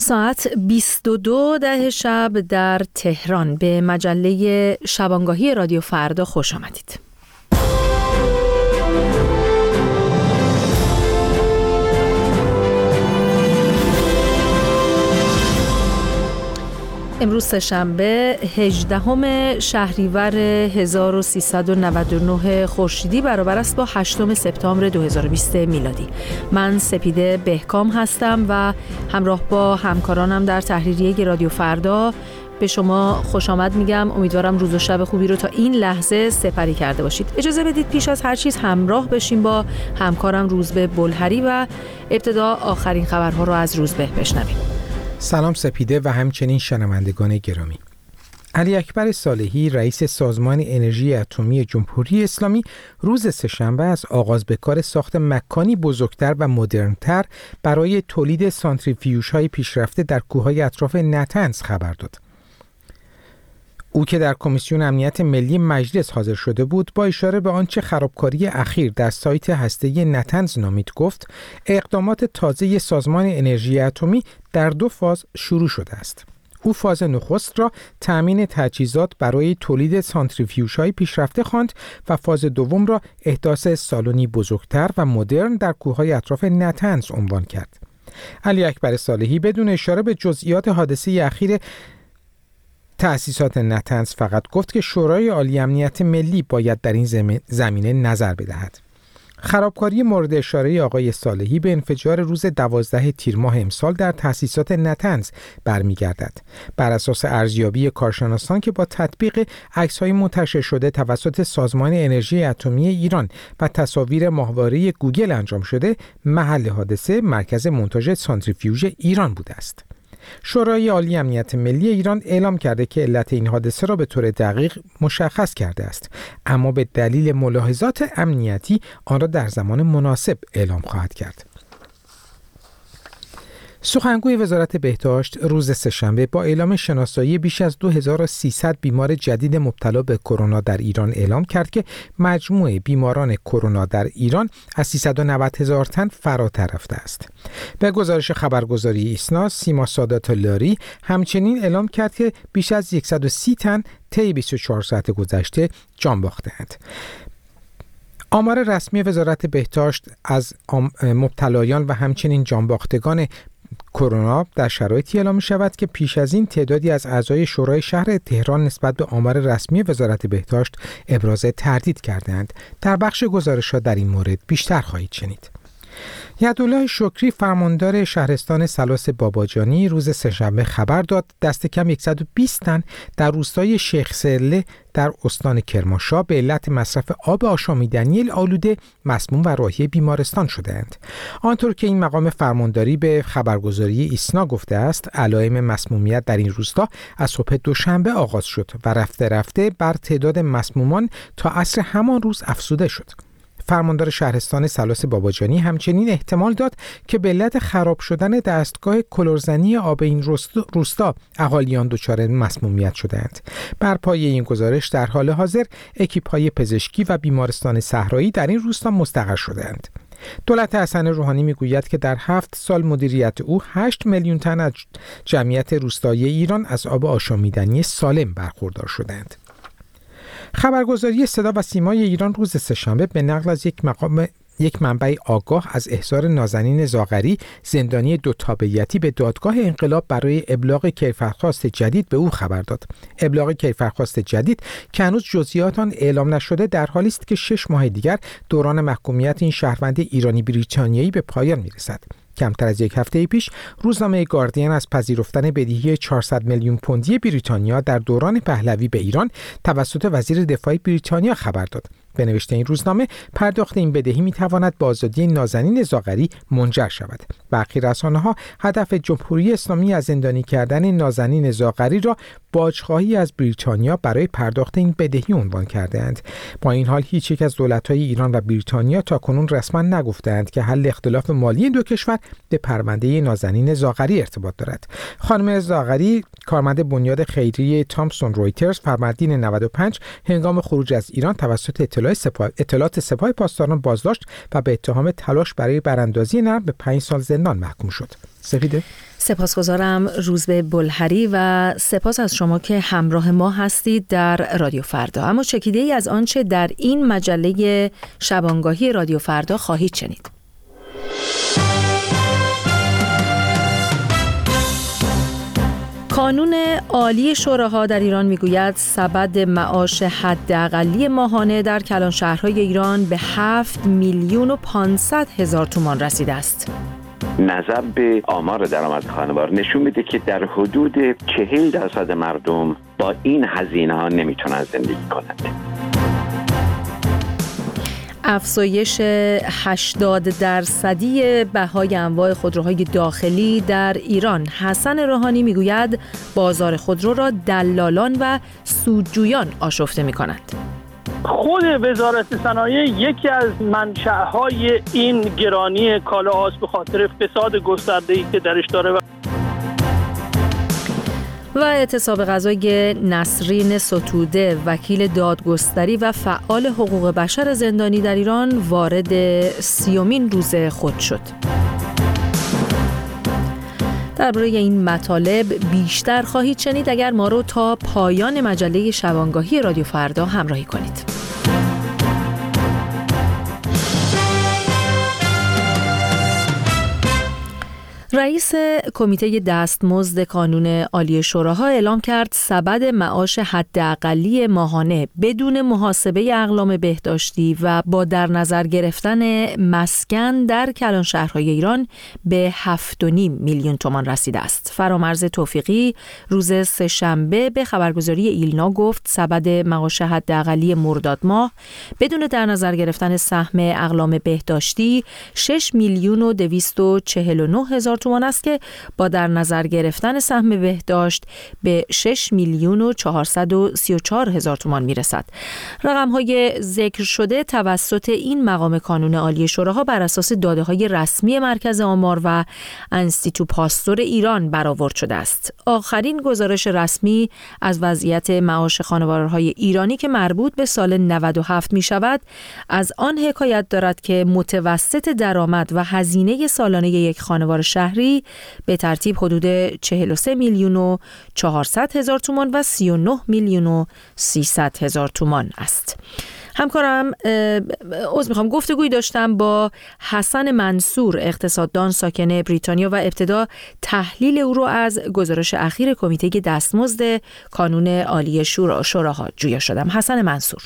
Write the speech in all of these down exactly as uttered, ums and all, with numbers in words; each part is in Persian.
ساعت بیست و دو ده شب در تهران به مجله شبانگاهی رادیو فردا خوش آمدید. امروز سه‌شنبه هجدهم شهریور هزار و سیصد و نود و نه خورشیدی برابر است با هشتم سپتامبر دو هزار و بیست میلادی. من سپیده بهکام هستم و همراه با همکارانم در تحریریه رادیو فردا به شما خوش آمد میگم. امیدوارم روز و شب خوبی رو تا این لحظه سپری کرده باشید. اجازه بدید پیش از هر چیز همراه بشیم با همکارم روزبه بلهری و ابتدا آخرین خبرها رو از روزبه بشنویم. سلام سپیده و همچنین شنوندگان گرامی. علی اکبر صالحی رئیس سازمان انرژی اتمی جمهوری اسلامی روز سه‌شنبه از آغاز به کار ساخت مکانی بزرگتر و مدرن‌تر برای تولید سانتریفیوژهای پیشرفته در کوههای اطراف نطنز خبر داد. او که در کمیسیون امنیت ملی مجلس حاضر شده بود با اشاره به آنچه خرابکاری اخیر در سایت هسته‌ای نطنز نامید گفت اقدامات تازه سازمان انرژی اتمی در دو فاز شروع شده است. او فاز نخست را تأمین تجهیزات برای تولید سانتریفیوژهای پیشرفته خواند و فاز دوم را احداث سالنی بزرگتر و مدرن در کوههای اطراف نطنز عنوان کرد. علی اکبر صالحی بدون اشاره به جزئیات حادثه اخیر تأسیسات نطنز فقط گفت که شورای عالی امنیت ملی باید در این زمینه نظر بدهد. خرابکاری مورد اشاره آقای صالحی به انفجار روز دوازده تیر ماه امسال در تأسیسات نطنز برمیگردد. بر اساس ارزیابی کارشناسان که با تطبیق عکس‌های منتشر شده توسط سازمان انرژی اتمی ایران و تصاویر ماهواره گوگل انجام شده، محل حادثه مرکز مونتاژ سانتریفیوژ ایران بوده است. شورای عالی امنیت ملی ایران اعلام کرده که علت این حادثه را به طور دقیق مشخص کرده است، اما به دلیل ملاحظات امنیتی آن را در زمان مناسب اعلام خواهد کرد. سخنگوی وزارت بهداشت روز سه‌شنبه با اعلام شناسایی بیش از دو هزار و سیصد بیمار جدید مبتلا به کرونا در ایران اعلام کرد که مجموع بیماران کرونا در ایران از سیصد و نود هزار تن فراتر رفته است. به گزارش خبرگزاری ایسنا، سیما سادات لاری همچنین اعلام کرد که بیش از صد و سی تن طی بیست و چهار ساعت گذشته جان باخته‌اند. آمار رسمی وزارت بهداشت از مبتلایان و همچنین جانباختگان کرونا در شرایطی اعلام شود که پیش از این تعدادی از اعضای شورای شهر تهران نسبت به آمار رسمی وزارت بهداشت ابراز تردید کردند. در بخش گزارش‌ها در این مورد بیشتر خواهید شنید. یدالله شکری فرماندار شهرستان سلاس باباجانی روز سه‌شنبه خبر داد دست کم صد و بیست تن در روستای شیخ سرله در استان کرمانشاه به علت مصرف آب آشامیدنی آلوده مسموم و راهی بیمارستان شدند. آنطور که این مقام فرمانداری به خبرگزاری ایسنا گفته است، علائم مسمومیت در این روستا از صبح دوشنبه آغاز شد و رفته رفته بر تعداد مسمومان تا عصر همان روز افزوده شد. فرماندار شهرستان سلاس باباجانی همچنین احتمال داد که به علت خراب شدن دستگاه کلورزنی آب این روستا اهالیان دچار مسمومیت شدند. بر پایه این گزارش در حال حاضر اکیپ‌های پزشکی و بیمارستان صحرایی در این روستا مستقر شدند. دولت حسن روحانی میگوید که در هفت سال مدیریت او هشت میلیون تن از جمعیت روستایی ایران از آب آشامیدنی سالم برخوردار شدند. خبرگزاری صدا و سیمای ایران روز سه‌شنبه به نقل از یک مقام یک منبع آگاه از احضار نازنین زاغری زندانی دو تابعیتی به دادگاه انقلاب برای ابلاغ کیفرخواست جدید به او خبر داد. ابلاغ کیفرخواست جدید که هنوز جزئیات آن اعلام نشده در حالی است که شش ماه دیگر دوران محکومیت این شهروند ایرانی بریتانیایی به پایان میرسد. کمتر از یک هفته پیش روزنامه گاردین از پذیرفتن بدهی چهارصد میلیون پوندی بریتانیا در دوران پهلوی به ایران توسط وزیر دفاع بریتانیا خبر داد. به نوشته این روزنامه پرداخت این بدهی میتواند به آزادی نازنین زاغری منجر شود. برخی رسانه‌ها هدف جمهوری اسلامی از زندانی کردن نازنین زاغری را باجخواهی از بریتانیا برای پرداخت این بدهی عنوان کرده‌اند. با این حال هیچ یک از دولت‌های ایران و بریتانیا تاکنون رسما نگفتند که حل اختلاف مالی دو کشور به پرونده نازنین زاغری ارتباط دارد. خانم زاغری کارمند بنیاد خیریه تامسون رویترز فروردین نود و پنج هنگام خروج از ایران توسط اطلاعات سپاه اطلاعات سپاه پاسداران بازداشت و به اتهام تلاش برای براندازی نرم به پنج سال زندان محکوم شد. سپیده؟ سپاسگزارم روزبه بلهری و سپاس از شما که همراه ما هستید در رادیو فردا. اما چکیده ای از آنچه در این مجله شبانگاهی رادیو فردا خواهید شنید. کانون عالی شوراها در ایران میگوید سبد معاش حداقلی ماهانه در کلانشهرهای ایران به هفت میلیون و پانصد هزار تومان رسیده است. نظر به آمار درآمد خانوار نشون میده که در حدود چهل درصد مردم با این هزینه ها نمیتونن زندگی کنند. افزایش هشتاد درصدی بهای انواع خودروهای داخلی در ایران. حسن روحانی میگوید بازار خودرو را دلالان و سودجویان آشفته میکنند. خود وزارت صنایع یکی از منشأهای این گرانی کالاهاست به خاطر فساد گسترده‌ای که درش داره. و اعتصاب غذای نسرین ستوده، وکیل دادگستری و فعال حقوق بشر زندانی در ایران، وارد سیومین روز خود شد. درباره این مطالب بیشتر خواهید شنید اگر ما رو تا پایان مجله شبانگاهی رادیو فردا همراهی کنید. رئیس کمیته دستمزد کانون عالی شوراها اعلام کرد سبد معاش حداقلی ماهانه بدون محاسبه اقلام بهداشتی و با در نظر گرفتن مسکن در کلانشهرهای ایران به هفت و نیم میلیون تومان رسیده است. فرامرز توفیقی روز سه‌شنبه به خبرگزاری ایلنا گفت سبد معاش حداقلی مرداد ماه بدون در نظر گرفتن سهم اقلام بهداشتی شش میلیون و دویست و چهل و نه هزار تومان است که با در نظر گرفتن سهم بهداشت به شش میلیون و چهارصد و سی و چهار هزار تومان میرسد. رقم‌های ذکر شده توسط این مقام کانون عالی شوراها بر اساس داده‌های رسمی مرکز آمار و انستیتو پاستور ایران برآورد شده است. آخرین گزارش رسمی از وضعیت معاش خانوارهای ایرانی که مربوط به سال نود و هفت می شود از آن حکایت دارد که متوسط درآمد و هزینه سالانه یک خانوار شهری به ترتیب حدود چهل و سه میلیون و چهارصد هزار تومان و سی و نه میلیون و سیصد هزار تومان است. همکارم عذر میخوام گفتگویی داشتم با حسن منصور، اقتصاددان ساکن بریتانیا، و ابتدا تحلیل او رو از گزارش اخیر کمیته دستمزد کانون عالی شوراها جویا شدم. حسن منصور: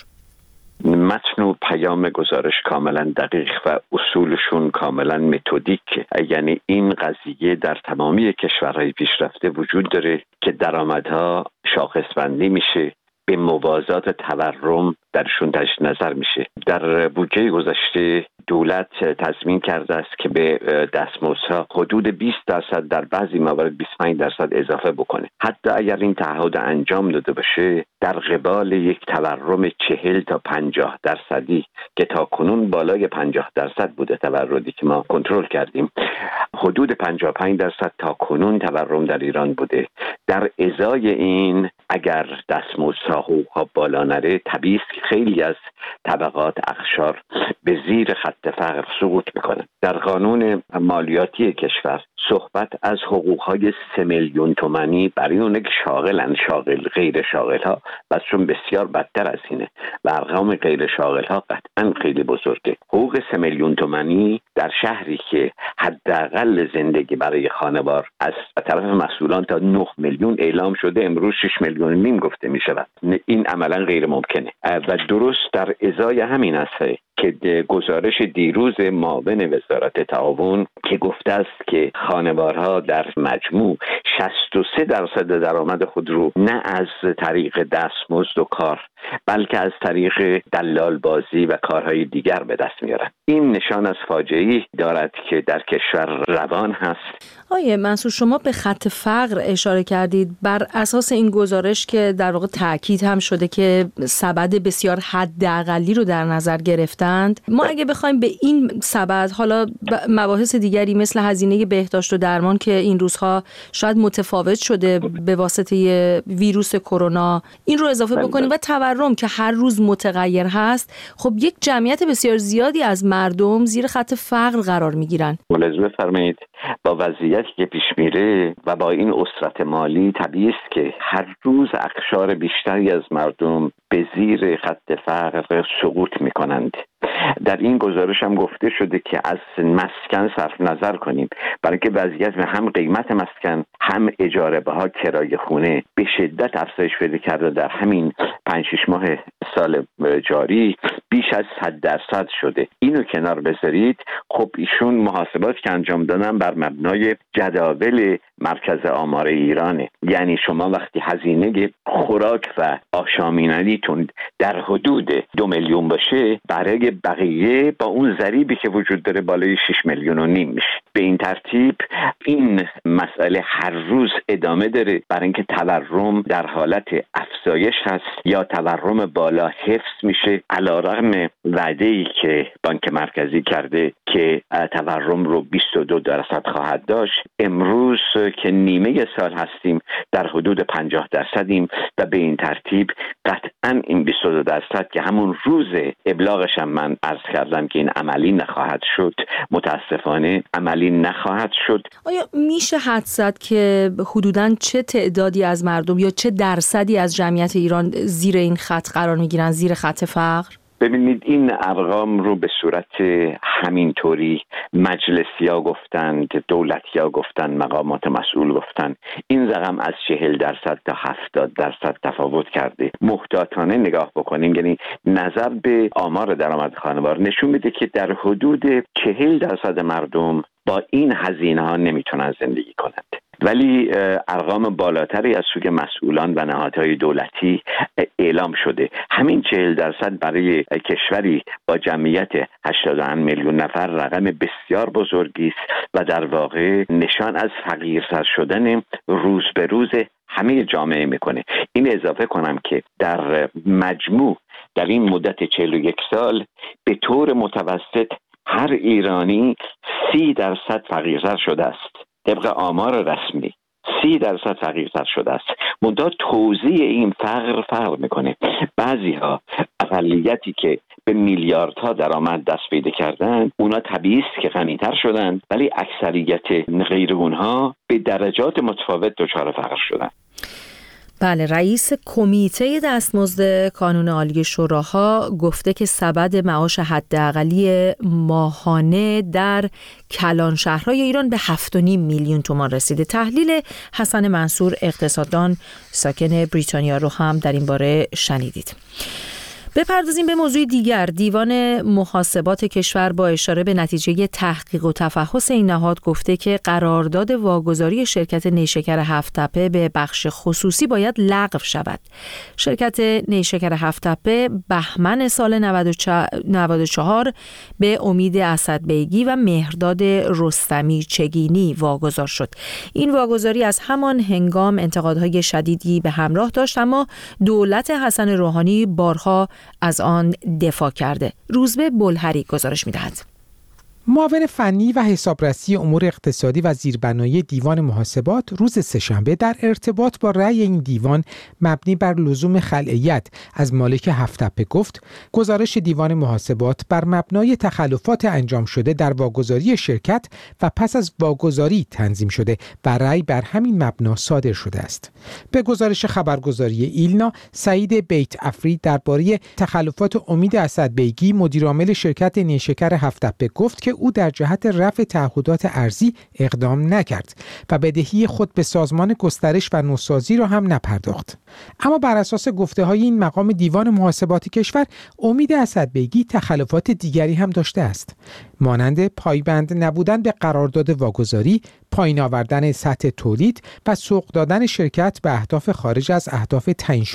متن و پیام گزارش کاملا دقیق و اصولشون کاملا متدیک، یعنی این قضیه در تمامی کشورهای پیشرفته وجود داره که درآمدها شاخص بندی میشه، به موازات تورم درشون تجدید نظر میشه. در بودجه گذشته دولت تضمین کرده است که به دستمزدها حدود بیست درصد، در بعضی موارد بیست و پنج درصد اضافه بکنه. حتی اگر این تعهد انجام داده باشه در قبال یک تورم چهل تا پنجاه درصدی که تا کنون بالای پنجاه درصد بوده، تورمی که ما کنترل کردیم، حدود پنجاه و پنج درصد تا کنون تورم در ایران بوده. در ازای این اگر دستمزدها حقوقها بالا نره، طبیعی است که خیلی از طبقات اقشار به زیر خط فقر سقوط میکنن. در قانون مالیاتی کشور صحبت از حقوقهای سه میلیون تومانی برای اونه که شاغلن، شاغل غیر شاغل ها بس چون بسیار بدتر از اینه و ارقام غیر شاغل ها قطعا خیلی بزرگه. حقوق سه میلیون تومانی در شهری که حداقل زندگی برای خانوار از طرف مسئولان تا نه میلیون اعلام شده، امروز شش میلیون و نیم گفته می شود. این عملا غیر ممکنه و درست در ازای همین است که گزارش دیروز معاون وزارت تعاون که گفته است که خانوارها در مجموع شصت و سه درصد درآمد خود رو نه از طریق دستمزد و کار بلکه از طریق دلال بازی و کارهای دیگر به دست میارن. این نشان از فاجعه‌ای دارد که در کشور روان هست. آیه منصور، شما به خط فقر اشاره کردید. بر اساس این گزارش که در واقع تأکید هم شده که سبد بسیار حداقلی رو در نظر گرفتن هستند. ما اگه بخوایم به این سبد حالا مباحث دیگری مثل هزینه بهداشت و درمان که این روزها شاید متفاوت شده به واسطه ویروس کرونا، این رو اضافه بکنیم و تورم که هر روز متغیر هست، خب یک جمعیت بسیار زیادی از مردم زیر خط فقر قرار میگیرن. ملاحظه بفرمایید با وضعیتی که پیش میره و با این اسرت مالی طبیعی است که هر روز اقشار بیشتری از مردم به زیر خط فقر سقوط میکنند. در این گزارش هم گفته شده که از مسکن صرف نظر کنیم، برای که وضعیت هم قیمت مسکن هم اجاره بها کرایه خونه به شدت افزایش پیدا کرده. در همین پنج شش ماه سال جاری بیش از صد درصد شده. اینو کنار بذارید، خب ایشون محاسبات که انجام دادن بر مبنای جداول مرکز آمار ایرانه. یعنی شما وقتی هزینه خوراک و آشامینیتون در حدود دو میلیون باشه، برای بقیه با اون ضریبی که وجود داره بالای شش میلیون و نیم میشه. به این ترتیب این مسئله هر روز ادامه داره، برای اینکه تورم در حالت افزایش هست یا تورم بالا حفظ میشه، علیرغم وعده‌ای که بانک مرکزی کرده که تورم رو بیست و دو درصد خواهد داشت. امروز که نیمه سال هستیم در حدود پنجاه درصدیم و به این ترتیب قطعاً این بیست و دو درصد که همون روز ابلاغش هم من عرض کردم که این عملی نخواهد شد، متاسفانه عملی نخواهد شد. آیا میشه حدس زد که حدوداً چه تعدادی از مردم یا چه درصدی از جمعیت ایران زیر این خط قرار میگیرن، زیر خط فقر؟ ببینید این ارقام رو به صورت همینطوری مجلسی‌ها گفتند، دولتی‌ها گفتند، مقامات مسئول گفتند. این رقم از چهل درصد تا هفتاد درصد تفاوت کرده. محتاطانه نگاه بکنیم، یعنی نظر به آمار درآمد خانوار نشون میده که در حدود چهل درصد مردم با این هزینه‌ها نمیتونن زندگی کنند. ولی ارقام بالاتری از سوی مسئولان و نهادهای دولتی اعلام شده. همین چهل درصد برای کشوری با جمعیت هشتاد و اند میلیون نفر رقم بسیار بزرگی است و در واقع نشان از فقیرتر شدن روز به روز همه جامعه میکنه. این اضافه کنم که در مجموع در این مدت چهل و یک سال به طور متوسط هر ایرانی سی درصد فقیرتر شده است. طبق آمار رسمی سی درصد فقیرتر شده است. منتها توزیع این فقر فرق میکنه. بعضی ها اقلیتی که به میلیاردها درآمد دست پیدا کردن، اونا طبیعی است که غنی‌تر شدن، ولی اکثریت غیر اونها به درجات متفاوت دچار فقر شدن. بله، رئیس کمیته دستمزد کانون عالی شوراها گفته که سبد معاش حداقلی ماهانه در کلان شهرهای ایران به هفت و نیم میلیون تومان رسیده. تحلیل حسن منصور اقتصاددان ساکن بریتانیا رو هم در این باره شنیدید. بپردازیم به موضوع دیگر. دیوان محاسبات کشور با اشاره به نتیجه تحقیق و تفحص این نهاد گفته که قرارداد واگذاری شرکت نیشکر هفت‌تپه به بخش خصوصی باید لغو شود. شرکت نیشکر هفت‌تپه بهمن سال نود و چهار به امید اسدبیگی و مهرداد رستمی چگینی واگذار شد. این واگذاری از همان هنگام انتقادهای شدیدی به همراه داشت، اما دولت حسن روحانی بارها از آن دفاع کرده. روزبه بلهری گزارش می‌دهد. معاون فنی و حسابرسی امور اقتصادی و زیربنایی دیوان محاسبات روز سه‌شنبه در ارتباط با رأی این دیوان مبنی بر لزوم خلأیت از مالک هفت‌تپه گفت گزارش دیوان محاسبات بر مبنای تخلفات انجام شده در واگذاری شرکت و پس از واگذاری تنظیم شده و رأی بر همین مبنا صادر شده است. به گزارش خبرگزاری ایلنا، سعید بیت افری درباره تخلفات امید اسدبیگی مدیرعامل شرکت نیشکر هفت‌تپه گفت که او در جهت رفع تعهدات ارزی اقدام نکرد و بدهی خود به سازمان گسترش و نوسازی را هم نپرداخت. اما بر اساس گفته‌های این مقام دیوان محاسبات کشور، امید اسدبیگی تخلفات دیگری هم داشته است، مانند پایبند نبودن به قرارداد واگذاری، پایین آوردن سطح تولید و سوق دادن شرکت به اهداف خارج از اهداف تعیین شده.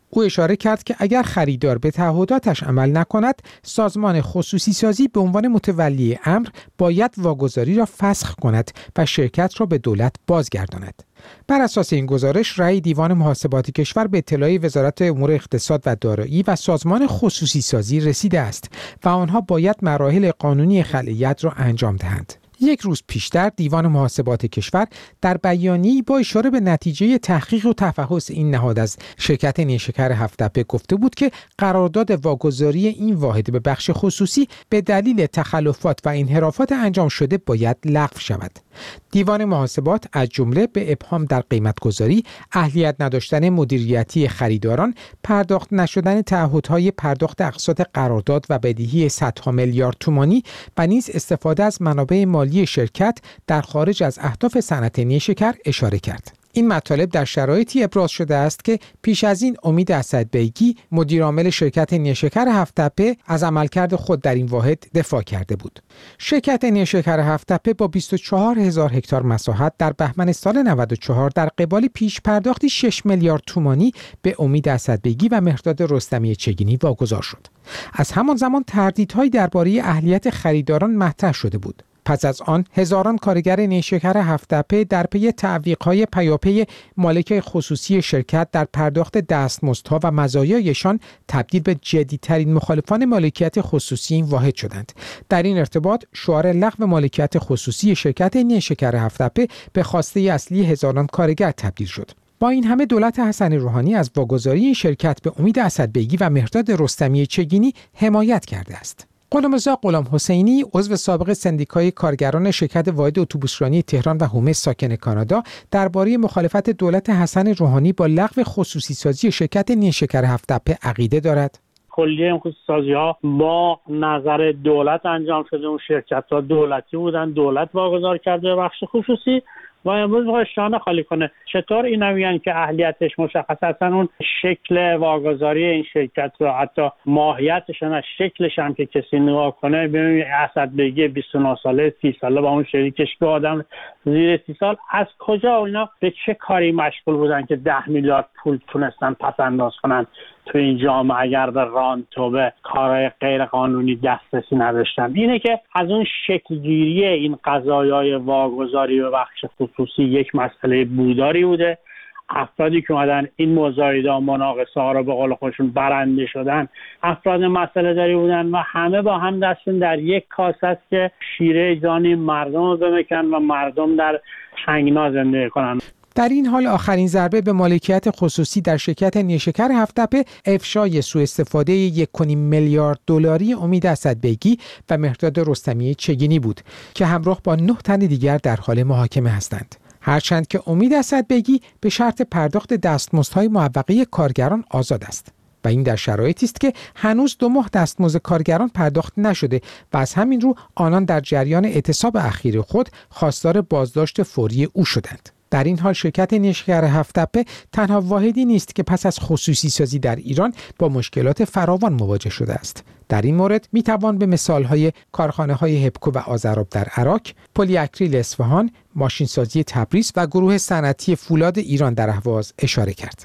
او اشاره کرد که اگر خریدار به تعهداتش عمل نکند، سازمان خصوصی سازی به عنوان متولی امر باید واگذاری را فسخ کند و شرکت را به دولت بازگرداند. بر اساس این گزارش، رأی دیوان محاسبات کشور به اطلاع وزارت امور اقتصاد و دارایی و سازمان خصوصی سازی رسیده است و آنها باید مراحل قانونی خلأیت را انجام دهند. یک روز پیشتر دیوان محاسبات کشور در بیانیه‌ای با اشاره به نتیجه تحقیق و تفحص این نهاد از شرکت نیشکر هفت‌تپه گفته بود که قرارداد واگذاری این واحد به بخش خصوصی به دلیل تخلفات و انحرافات انجام شده باید لغو شود. دیوان محاسبات از جمله به ابهام در قیمت‌گذاری، اهلیت نداشتن مدیریتی خریداران، پرداخت نشدن تعهدهای پرداخت اقساط قرارداد و بدهی صدها میلیارد تومانی و نیز استفاده از منابع مالی شرکت در خارج از اهداف صنعت نیشکر اشاره کرد. این مطالب در شرایطی ابراز شده است که پیش از این امید اسدبیگی، مدیرعامل شرکت نیشکر هفت‌تپه، از عملکرد خود در این واحد دفاع کرده بود. شرکت نیشکر هفت‌تپه با بیست و چهار هزار هکتار مساحت در بهمن سال نود و چهار در قبال پیش پرداختی شش میلیارد تومانی به امید اسدبیگی و مهرداد رستمی چگینی واگذار شد. از همان زمان تردیدهایی درباره اهلیت خریداران مطرح شده بود. پس از آن هزاران کارگر نیشکر هفت‌تپه در پی تعویق‌های پیاپی مالک خصوصی شرکت در پرداخت دستمزدها و مزایایشان تبدیل به جدی‌ترین مخالفان مالکیت خصوصی این واحد شدند. در این ارتباط شعار لغو مالکیت خصوصی شرکت نیشکر هفت‌تپه به خواسته اصلی هزاران کارگر تبدیل شد. با این همه دولت حسن روحانی از واگذاری این شرکت به امید اسدبیگی و مهرداد رستمی چگینی حمایت کرده است. غلامرضا غلامحسینی، عضو سابق سندیکای کارگران شرکت واحد اتوبوسرانی تهران و هومه ساکن کانادا، درباره مخالفت دولت حسن روحانی با لغو خصوصی سازی شرکت نیشکر هفت‌تپه عقیده دارد. کلیه خصوصی سازی ها با نظر دولت انجام شده. اون شرکت ها دولتی بودن، دولت واگذار کرده به بخش خصوصی و امروز میخواد شانه خالی کنه. چطور اینا میگن که اهلیتش مشخص هستن؟ اون شکل واگذاری این شرکت رو، حتی ماهیتش نه شکلش هم که کسی نگاه کنه ببینید اسدبیگی بیست و نه ساله سی ساله با اون شریکش که آدم زیر سی سال از کجا اینا به چه کاری مشغول بودن که ده میلیارد پول تونستن پس انداز کنن تو این جامعه اگر به رانت و به کارهای غیر قانونی دسترسی نداشتن؟ اینه که از اون شکلگیری این قضایای واگذاری به بخش خصوصی یک مسئله بوداری بوده. افرادی که اومدن این مزایده و مناقصه ها رو به قول خودشون برنده شدن افراد مسئله داری بودن و همه با هم دستشون در یک کاسه است که شیره جانی مردم رو بمکن و مردم در تنگنا زندگی کنن. در این حال آخرین ضربه به مالکیت خصوصی در شرکت نیشکر هفت‌تپه افشای سوء استفاده یک و نیم میلیارد دلاری امید اسدبیگی و مهرداد رستمی چگینی بود که همراه با نه تن دیگر در حال محاکمه هستند. هرچند که امید اسدبیگی به شرط پرداخت دستمزدهای معوقه کارگران آزاد است و این در شرایطی است که هنوز دو ماه دستمزد کارگران پرداخت نشده و از همین رو آنان در جریان اعتصاب اخیر خود خواستار بازداشت فوری او شدند. در این حال شرکت نیشکر هفت‌تپه تنها واحدی نیست که پس از خصوصی سازی در ایران با مشکلات فراوان مواجه شده است. در این مورد می توان به مثال‌های کارخانه‌های هپکو و آذراب در عراق، پلی اکریل اصفهان، ماشینسازی تبریز و گروه صنعتی فولاد ایران در اهواز اشاره کرد.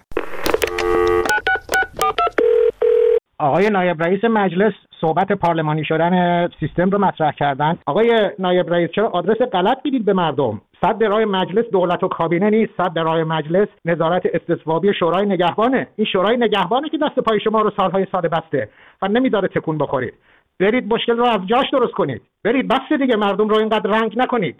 آقای نایب رئیس مجلس صحبت پارلمانی شدن سیستم رو مطرح کردن. آقای نایب رئیس چرا آدرس غلط میدید به مردم؟ صد رای مجلس دولت و کابینه نیست، صد رای مجلس نظارت استصوابی شورای نگهبانه. این شورای نگهبانه که دست پای شما رو سالهای سال بسته و نمیذاره تکون بخورید. برید مشکل رو از جاش درست کنید. برید بس دیگه، مردم رو اینقدر رنگ نکنید.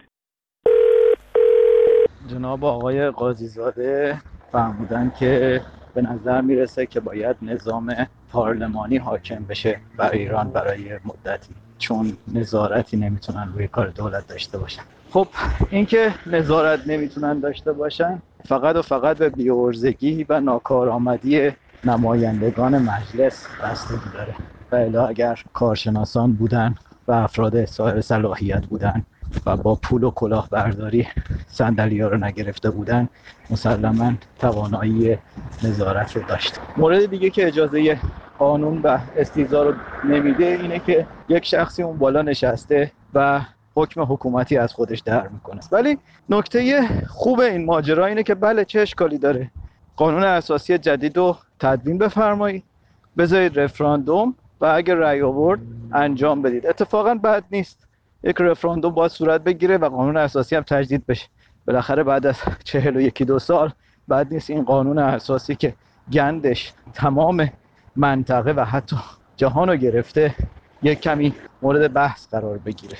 جناب آقای قاضی زاده فرمودن که به نظر میرسه که باید نظام پارلمانی حاکم بشه بر ایران برای مدتی، چون نظارتی نمیتونن روی کار دولت داشته باشن. خب این که نظارت نمیتونن داشته باشن فقط و فقط به بی‌عرضگی و ناکارآمدی نمایندگان مجلس بستگی داره و الا اگر کارشناسان بودن و افراد صاحب صلاحیت بودن و با پول و کلاهبرداری صندلی‌ها رو نگرفته بودن مسلماً توانایی نظارت رو داشت. مورد دیگه که اجازه قانون و استیضاح رو نمیده اینه که یک شخصی اون بالا نشسته و حکم حکومتی از خودش در میکنه. ولی نکته خوب این ماجرا اینه که بله چه اشکالی داره قانون اساسی جدید رو تدوین بفرمایید، بذارید رفراندوم و اگر رأی آورد انجام بدید. اتفاقا بد نیست، یک رفراندوم باید صورت بگیره و قانون اساسی هم تجدید بشه. بالاخره بعد از چهل و یکی دو سال بد نیست این قانون اساسی که گندش تمام منطقه و حتی جهان رو گرفته یک کمی مورد بحث قرار بگیره.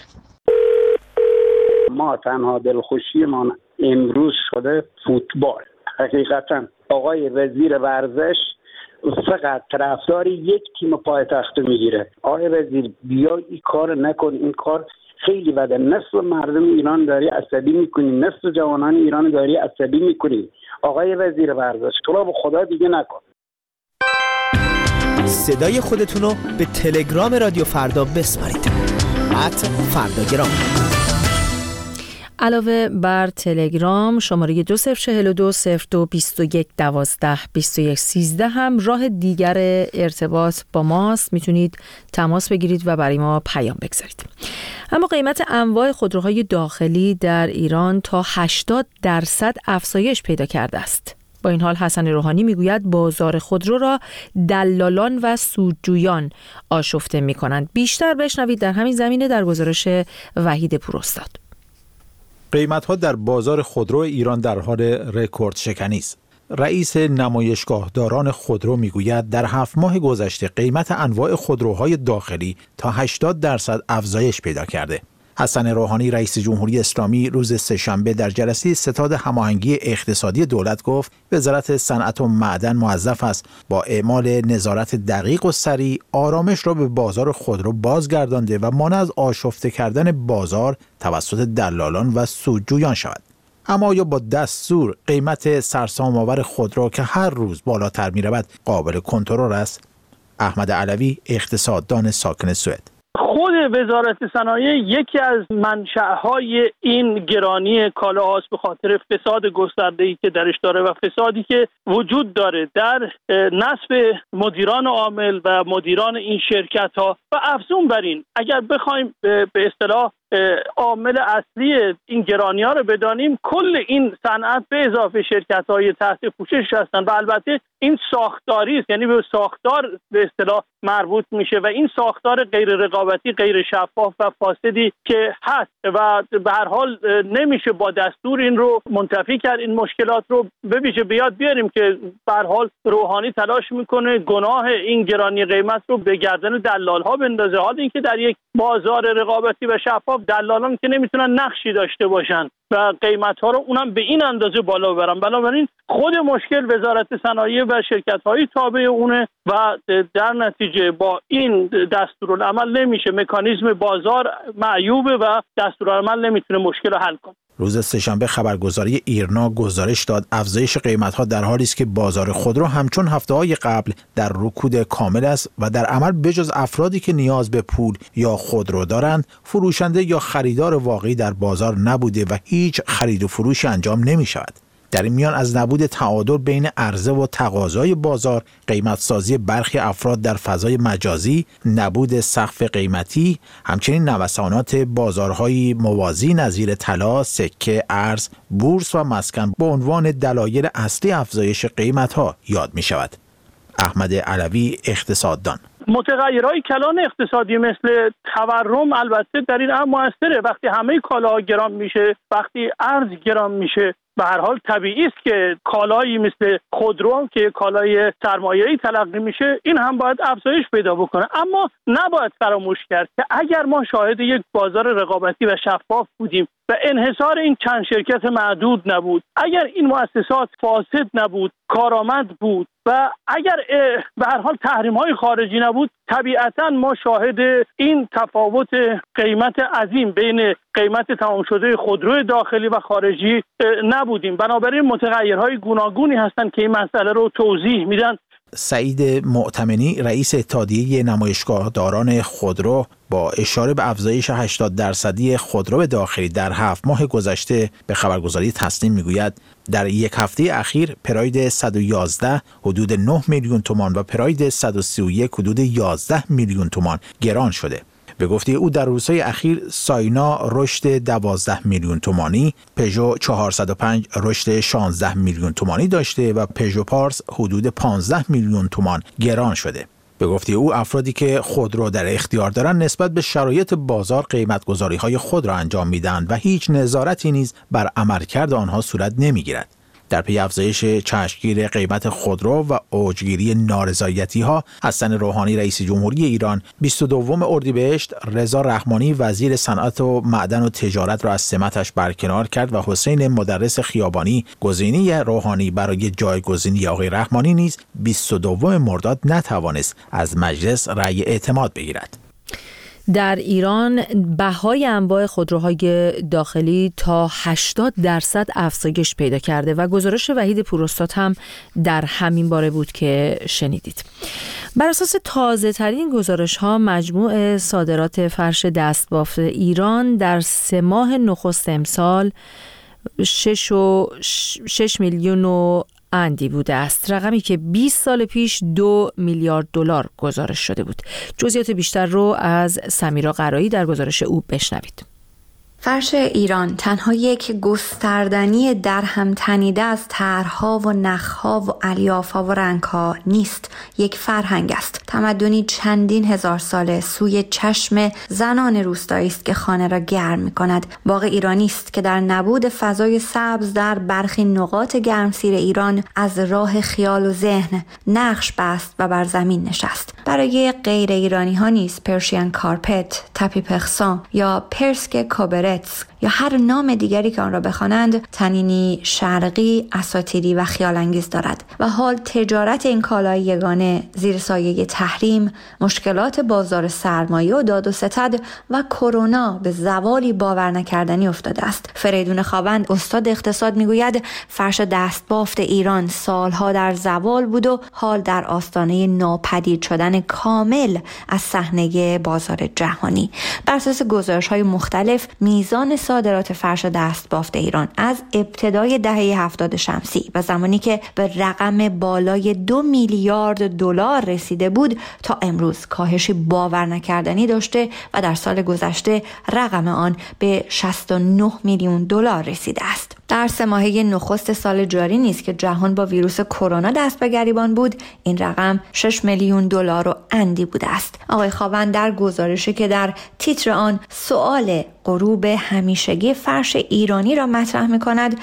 ما تنها دلخوشی ما امروز شده فوتبال. حقیقتا آقای وزیر ورزش فقط طرفدار یک تیم پایتخت میگیره. آقای وزیر بیا این کار نکن، این کار خیلی بده. نصف مردم ایران داری عصبی میکنی، نصف جوانان ایران داری عصبی میکنی. آقای وزیر ورزش تو را به خدا دیگه نکن. صدای خودتون رو به تلگرام رادیو فردا بسپارید. ات فرداگرام. علاوه بر تلگرام، شماره دو صفر چهل و دو صفر دو بیست و یک دوازده بیست و یک سیزده هم راه دیگر ارتباط با ماست. میتونید تماس بگیرید و برای ما پیام بگذارید. اما قیمت انواع خودروهای داخلی در ایران تا هشتاد درصد افزایش پیدا کرده است. با این حال حسن روحانی میگوید بازار خودرو را دلالان و سودجویان آشفته میکنند. بیشتر بشنوید در همین زمینه در گزارش وحید پوراستاد. قیمت‌ها در بازار خودرو ایران در حال رکورد شکنی است. رئیس نمایشگاهداران خودرو میگوید در هفت ماه گذشته قیمت انواع خودروهای داخلی تا هشتاد درصد افزایش پیدا کرده. حسن روحانی رئیس جمهوری اسلامی روز سه‌شنبه در جلسه ستاد هماهنگی اقتصادی دولت گفت وزارت صنعت و معدن موظف است با اعمال نظارت دقیق و سریع آرامش را به بازار خودرو بازگردانده و مانع از آشفته کردن بازار توسط دلالان و سودجویان شود. اما آیا با دستور قیمت سرسام‌آور خودرو که هر روز بالاتر می‌رود قابل کنترل است؟ احمد علوی اقتصاددان ساکن سوئد: خود وزارت صنایع یکی از منشأهای این گرانی کالاهاست به خاطر فساد گسترده‌ای که درش داره و فسادی که وجود داره در نصب مدیران عامل و مدیران این شرکت‌ها. و افزون بر این اگر بخوایم به اصطلاح عامل اصلی این گرانی‌ها رو بدانیم، کل این صنعت به اضافه شرکت‌های تحت پوشش هستند و البته این ساختاری است، یعنی به ساختار به اصطلاح مربوط میشه و این ساختار غیر رقابتی، غیر شفاف و فاسدی که هست و به هر حال نمیشه با دستور این رو منتفی کرد. این مشکلات رو به ویژه بیاد بیاریم که به هر حال روحانی تلاش میکنه گناه این گرانی قیمت رو به گردن دلال‌ها بندازه، حال اینکه در یک بازار رقابتی و شفاف دلالان که نمیتونن نقشی داشته باشن و قیمت‌ها رو اونم به این اندازه بالا ببرن. بنابراین خود مشکل وزارت صنایع و شرکت‌های تابع اونه و در نتیجه با این دستورالعمل نمیشه، مکانیزم بازار معیوبه و دستورالعمل نمیتونه مشکل رو حل کنه. روز سه‌شنبه خبرگزاری ایرنا گزارش داد افزایش قیمت‌ها در حالی است که بازار خودرو همچون هفته‌های قبل در رکود کامل است و در عمل بجز افرادی که نیاز به پول یا خودرو دارند، فروشنده یا خریدار واقعی در بازار نبوده و هیچ خرید و فروشی انجام نمی‌شود. در این میان از نبود تعادل بین عرضه و تقاضای بازار، قیمت‌سازی برخی افراد در فضای مجازی، نبود سقف قیمتی، همچنین نوسانات بازارهای موازی نظیر طلا، سکه، ارز، بورس و مسکن به عنوان دلایل اصلی افزایش قیمت‌ها یاد می‌شود. احمد علوی اقتصاددان: متغیرهای کلان اقتصادی مثل تورم البته در این امر موثره. وقتی همه کالاها گران میشه، وقتی ارز گران میشه، به هر حال طبیعی است که کالایی مثل خودرو که کالای سرمایه‌ای تلقی میشه این هم باید افزایش پیدا بکنه. اما نباید فراموش کرد که اگر ما شاهد یک بازار رقابتی و شفاف بودیم و انحصار این چند شرکت معدود نبود، اگر این مؤسسات فاسد نبود، کارآمد بود و اگر به هر حال تحریم‌های خارجی نبود، طبیعتاً ما شاهد این تفاوت قیمت عظیم بین قیمت تمام شده خودرو داخلی و خارجی نبودیم. بنابراین متغیرهای گوناگونی هستند که این مسئله رو توضیح میدن. سعید معتمنی رئیس اتحادیه نمایشگاهداران خودرو با اشاره به افزایش هشتاد درصدی خودرو داخلی در هفت ماه گذشته به خبرگزاری تسنیم میگوید در یک هفته اخیر پراید صد و یازده حدود نه میلیون تومان و پراید صد و سی و یک حدود یازده میلیون تومان گران شده. به گفته او در روزهای اخیر ساینا رشد دوازده میلیون تومانی، پژو چهارصد و پنج رشد شانزده میلیون تومانی داشته و پژو پارس حدود پانزده میلیون تومان گران شده. به گفته او افرادی که خودرو در اختیار دارند نسبت به شرایط بازار قیمت‌گذاری‌های خود را انجام می‌دهند و هیچ نظارتی نیز بر عملکرد آنها صورت نمی‌گیرد. در پی افزایش چشمگیر قیمت خودرو و اوجگیری نارضایتی‌ها، حسن روحانی رئیس جمهوری ایران بیست و دوم اردیبهشت رضا رحمانی وزیر صنعت و معدن و تجارت را از سمتش برکنار کرد و حسین مدرس خیابانی گزینه روحانی برای جایگزینی آقای رحمانی نیز بیست و دوم مرداد نتوانست از مجلس رأی اعتماد بگیرد. در ایران بهای انواع خودروهای داخلی تا هشتاد درصد افزایش پیدا کرده و گزارش وحید پوراستاد هم در همین باره بود که شنیدید. بر اساس تازه ترین گزارش ها مجموع صادرات فرش دستبافت ایران در سه ماه نخست امسال شش و شش میلیون و اندی بوده است، رقمی که بیست سال پیش دو میلیارد دلار گزارش شده بود. جزئیات بیشتر رو از سمیرا قرایی در گزارش او بشنوید. فرش ایران تنها یک گستردنی در هم تنیده از طرح‌ها و نخ‌ها و الیاف‌ها و رنگ‌ها نیست، یک فرهنگ است. تمدنی چندین هزار ساله سوی چشم زنان روستایی است که خانه را گرم می‌کند. باغ ایرانی است که در نبود فضای سبز در برخی نقاط گرمسیر ایران از راه خیال و ذهن نقش بست و بر زمین نشست. برای غیر ایرانی‌ها نیز پرشین کارپت، تپی پخسان یا پرسک کوبرت یا هر نام دیگری که آن را بخوانند تنینی شرقی، اساطیری و خیال‌انگیز دارد و حال تجارت این کالای یگانه زیر سایه تحریم، مشکلات بازار سرمایه و داد و ستد و کرونا به زوالی باور نکردنی افتاده است. فریدون خاوند استاد اقتصاد میگوید فرش دستبافت ایران سالها در زوال بود و حال در آستانه ناپدید شدن کامل از صحنه بازار جهانی. بر اساس گزارش‌های مختلف میزان صادرات فرش دستبافت ایران از ابتدای دهه هفتاد شمسی و زمانی که به رقم بالای دو میلیارد دلار رسیده بود تا امروز کاهشی باور نکردنی داشته و در سال گذشته رقم آن به شصت و نه میلیون دلار رسیده است. در سه ماهه نخست سال جاری نیست که جهان با ویروس کرونا دست به گریبان بود، این رقم شش میلیون دلار و اندی بوده است. آقای خاوند در گزارشی که در تیتر آن سؤال غروب همیشگی فرش ایرانی را مطرح می‌کند،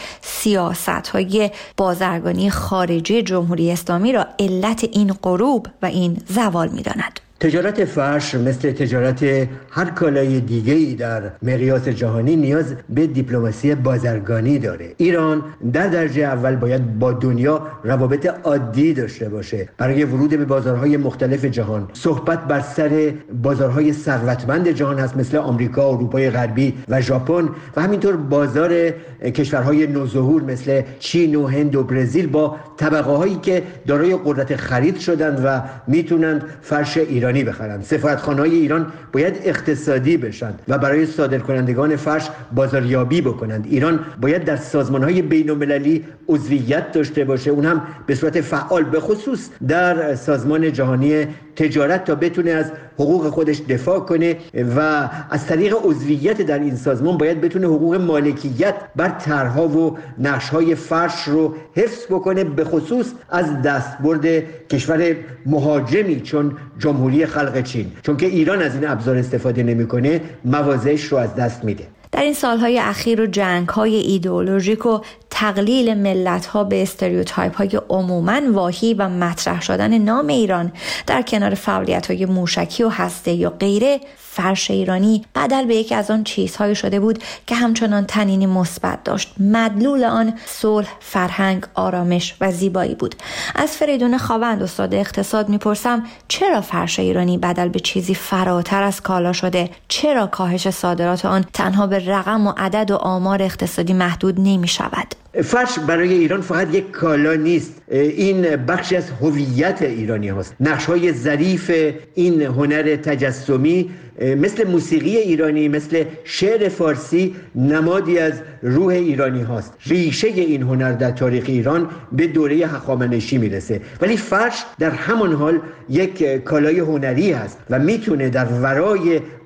سیاست‌های بازرگانی خارجی جمهوری اسلامی را علت این غروب و این زوال می‌داند. تجارت فرش مثل تجارت هر کالای دیگه‌ای در مقیاس جهانی نیاز به دیپلماسی بازرگانی داره. ایران در درجه اول باید با دنیا روابط عادی داشته باشه. برای ورود به بازارهای مختلف جهان صحبت بر سر بازارهای ثروتمند جهان هست مثل آمریکا، اروپای غربی و ژاپن و همینطور بازار کشورهای نوظهور مثل چین و هند و برزیل با طبقه هایی که دارای قدرت خرید شدند و میتونند فرش ایرانی بخرند. سفارتخانه‌های ایران باید اقتصادی بشن و برای صادرکنندگان فرش بازاریابی بکنند. ایران باید در سازمان‌های بین‌المللی عضویت داشته باشه، اون هم به صورت فعال، به خصوص در سازمان جهانی تجارت، تا بتونه از حقوق خودش دفاع کنه و از طریق عضویت در این سازمان باید بتونه حقوق مالکیت بر طرح‌ها و نقش‌های فرش رو حفظ بکنه، به خصوص از دستبرد کشور مهاجمی چون جمهوری خلق چین، چون که ایران از این ابزار استفاده نمی‌کنه مواضعش رو از دست میده. در این سالهای اخیر و جنگ‌های ایدئولوژیک و تقلیل ملت‌ها به استریوتایپ‌های عموماً واهی و مطرح شدن نام ایران در کنار فعالیت‌های موشکی و هسته‌ای و غیره، فرش ایرانی بدل به یکی از آن چیزهایی شده بود که همچنان تنینی مثبت داشت. مدلول آن صلح، فرهنگ، آرامش و زیبایی بود. از فریدون خاوند استاد اقتصاد میپرسم چرا فرش ایرانی بدل به چیزی فراتر از کالا شده؟ چرا کاهش صادرات آن تنها به رقم و عدد و آمار اقتصادی محدود نمی شود؟ فرش برای ایران فقط یک کالا نیست، این بخشی از هویت ایرانی هاست. نقش‌های ظریف این هنر تجسمی مثل موسیقی ایرانی، مثل شعر فارسی نمادی از روح ایرانی هاست. ریشه این هنر در تاریخ ایران به دوره هخامنشی میرسه، ولی فرش در همان حال یک کالای هنری هست و میتونه در ورای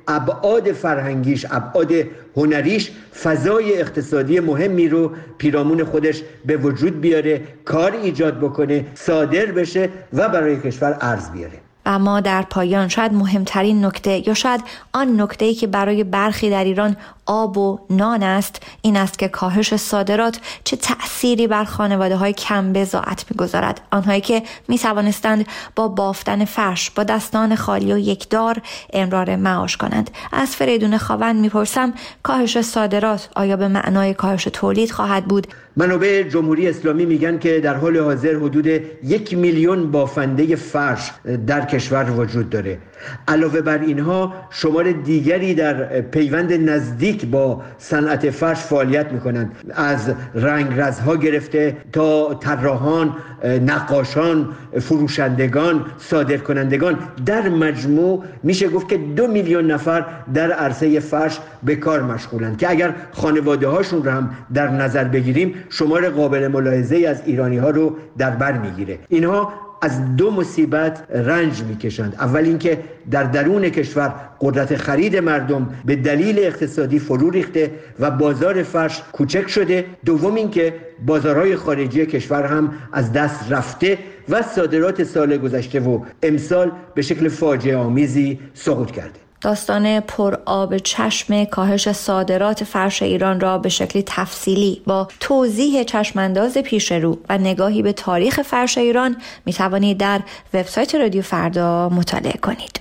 ابعاد فرهنگیش، ابعاد هنریش فضای اقتصادی مهمی رو پیرامون خودش به وجود بیاره، کار ایجاد بکنه، صادر بشه و برای کشور ارز بیاره. اما در پایان شاید مهمترین نکته یا شاید آن نکته‌ای که برای برخی در ایران آب و نان است این است که کاهش صادرات چه تأثیری بر خانواده‌های کم بضاعت می‌گذارد. آنهایی که می‌توانستند با بافتن فرش با دستان خالی و یکدار امرار معاش کنند. از فریدون خاوند می‌پرسم کاهش صادرات آیا به معنای کاهش تولید خواهد بود؟ منابع جمهوری اسلامی میگن که در حال حاضر حدود یک میلیون بافنده فرش در کشور وجود داره. علاوه بر اینها شمار دیگری در پیوند نزدیک با صنعت فرش فعالیت میکنند، از رنگرزها گرفته تا طراحان، نقاشان، فروشندگان، صادرکنندگان. در مجموع میشه گفت که دو میلیون نفر در عرصه فرش به کار مشغولند که اگر خانواده هاشون رو هم در نظر بگیریم شمار قابل ملاحظه‌ای از ایرانی ها رو در بر میگیره. اینها از دو مصیبت رنج میکشند. اول اینکه در درون کشور قدرت خرید مردم به دلیل اقتصادی فرو ریخته و بازار فرش کوچک شده. دوم اینکه بازارهای خارجی کشور هم از دست رفته و صادرات سال گذشته و امسال به شکل فاجعه آمیزی سقوط کرده. داستان پر آب چشم کاهش صادرات فرش ایران را به شکلی تفصیلی با توضیح چشمانداز پیش رو و نگاهی به تاریخ فرش ایران می توانید در وبسایت رادیو فردا مطالعه کنید.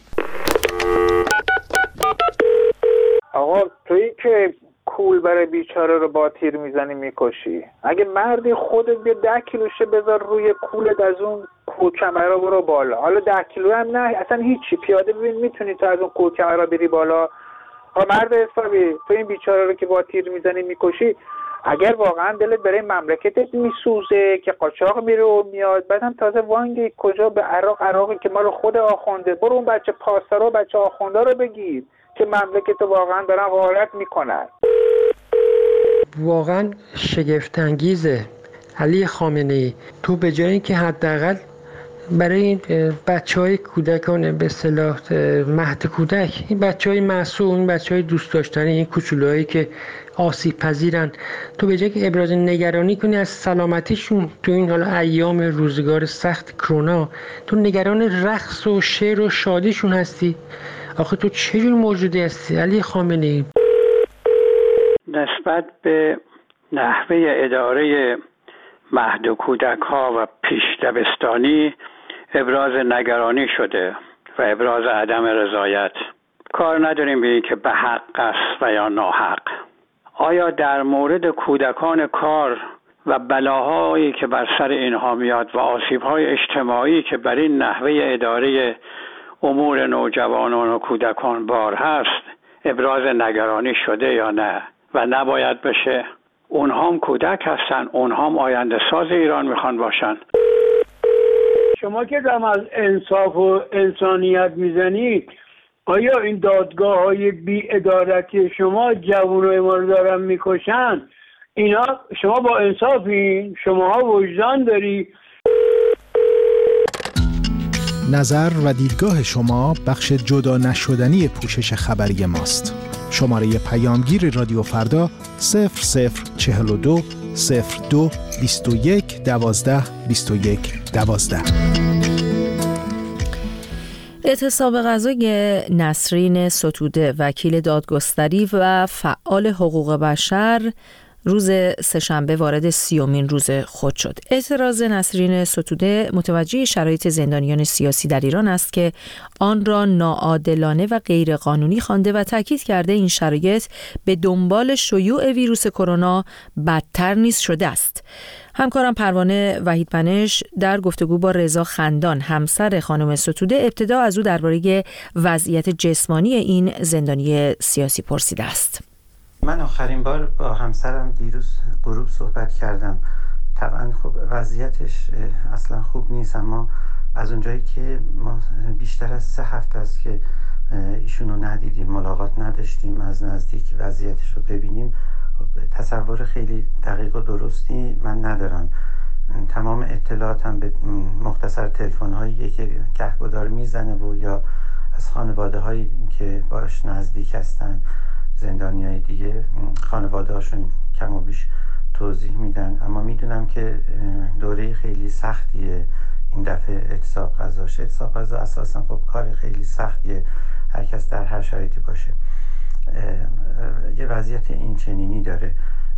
آقا تویی که کول برای بیچاره رو با تیر میزنی میکشی، اگه مردی خودت بیا ده کیلوشه بذار روی کولت از اون کوکمرا برو بالا. حالا ده کیلو هم نه، اصلا هیچی، پیاده ببین میتونی تو از اون کوکمرا بری بالا. ها مرد حسابی تو این بیچاره رو که با تیر میزنی میکشی، اگر واقعا دلت برای مملکتت میسوزه که قاچاق میره و میاد، بعدم تازه وانگی کجا به عراق عراقی که مال خود آخونده، برو اون بچه پاسدارا و بچه آخونده رو بگیر که مملکت واقعا دارن غارت میکنن. واقعا شگفت انگیزه علی خامنه‌ای، تو به جای اینکه حداقل برای این بچهای کودکان به اصطلاح مهد کودک، این بچهای معصوم، این بچهای دوست داشتنی، این کوچولوهایی که آسیب پذیرن، تو به جای که ابراز نگرانی کنی از سلامتیشون تو این حالا ایام روزگار سخت کرونا، تو نگران رقص و شعر و شادیشون هستی. آخه تو چه جور موجودی هستی علی خامنه‌ای؟ نسبت به نحوه اداره مهد و کودک ها و پیش دبستانی ابراز نگرانی شده و ابراز عدم رضایت. کار نداریم به این که به حق است و یا ناحق. آیا در مورد کودکان کار و بلاهایی که بر سر اینها میاد و آسیب‌های اجتماعی که بر این نحوه اداره امور نوجوانان و کودکان بار هست ابراز نگرانی شده یا نه؟ و نباید بشه. اونها هم کودک هستن، اونها هم آینده ساز ایران میخوان باشن. شما که دم از انصاف و انسانیت میزنید، آیا این دادگاه های بی ادارتی شما جوانای ما رو دارن میکشن؟ اینا شما با انصافین؟ شماها وجدان داری؟ نظر و دیدگاه شما بخش جدا نشدنی پوشش خبری ماست. شماره پیامگیر رادیو فردا صفر صفر چهل و دو صفر دو بیست و یک دوازده بیست و یک دوازده. اعتصاب غذای نسرین ستوده، وکیل دادگستری و فعال حقوق بشر، روز سه‌شنبه وارد سیومین روز خود شد. اعتراض نسرین ستوده متوجه شرایط زندانیان سیاسی در ایران است که آن را ناعادلانه و غیرقانونی خوانده و تاکید کرده این شرایط به دنبال شیوع ویروس کرونا بدتر نیز شده است. همکارم پروانه وحیدپنش در گفتگو با رضا خندان، همسر خانم ستوده، ابتدا از او درباره وضعیت جسمانی این زندانی سیاسی پرسیده است. من آخرین بار با همسرم دیروز غروب صحبت کردم. طبعا خب وضعیتش اصلا خوب نیست، اما از اونجایی که ما بیشتر از سه هفته است که ایشونو ندیدیم، ملاقات نداشتیم، از نزدیک وضعیتش رو ببینیم، تصور خیلی دقیق و درستی من ندارم. تمام اطلاعاتم به مختصر تلفن‌هایی که گهگدار میزنه و یا از خانواده هایی که باش نزدیک هستن، زندانی های دیگه، خانواده هاشون کم و بیش توضیح میدن. اما میدونم که دوره خیلی سختیه این دفعه اعتصاب غذاش. اعتصاب غذا اساسا خب کار خیلی سختیه، هر کس در هر شرایطی باشه یه وضعیت این چنینی داره،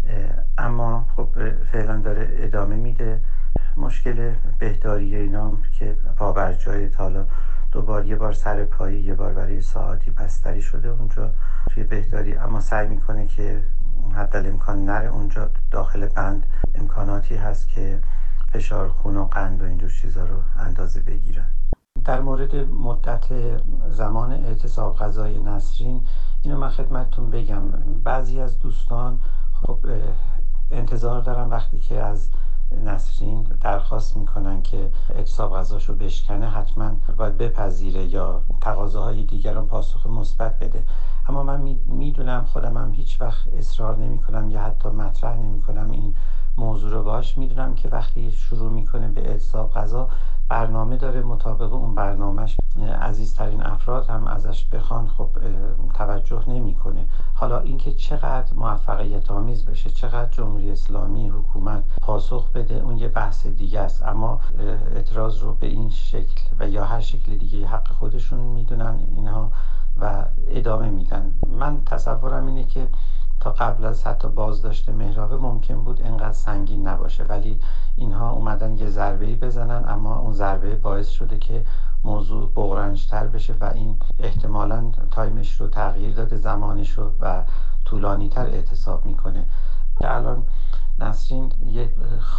اما خب فعلا داره ادامه میده. مشکل بهداری اینا که پابرجای حالا دوبار یه بار سر پایی، یه بار برای ساعتی بستری شده اونجا توی بهداری، اما سعی میکنه که حتی امکان نره اونجا داخل بند امکاناتی هست که فشار خون و قند و اینجور چیزا رو اندازه بگیرن. در مورد مدت زمان اعتصاب غذای نسرین اینو من خدمتتون بگم، بعضی از دوستان خب انتظار دارن وقتی که از نسرین درخواست میکنن که اعتصاب غذاشو بشکنه حتما باید بپذیره یا تقاضاهای دیگران پاسخ مثبت بده. اما من میدونم، خودم هم هیچ وقت اصرار نمی کنم یا حتی مطرح نمی کنم این موضوع رو باش. میدونم که وقتی شروع میکنه به اعتصاب غذا برنامه داره، مطابق اون برنامهش عزیزترین افراد هم ازش بخوان خب توجه نمیکنه. حالا اینکه چقدر موفقیت آمیز بشه، چقدر جمهوری اسلامی حکومت پاسخ بده، اون یه بحث دیگه است. اما اعتراض رو به این شکل و یا هر شکل دیگه حق خودشون میدونن اینها و ادامه میدن. من تصورم اینه که تا قبل از حتی بازداشت مهرابه ممکن بود انقدر سنگین نباشه، ولی اینها اومدن یه ضربه‌ای بزنن، اما اون ضربه باعث شده که موضوع بغرنج‌تر بشه و این احتمالاً تایمش رو تغییر داده، زمانش رو و طولانی‌تر اعتصاب میکنه. الان نسرین یه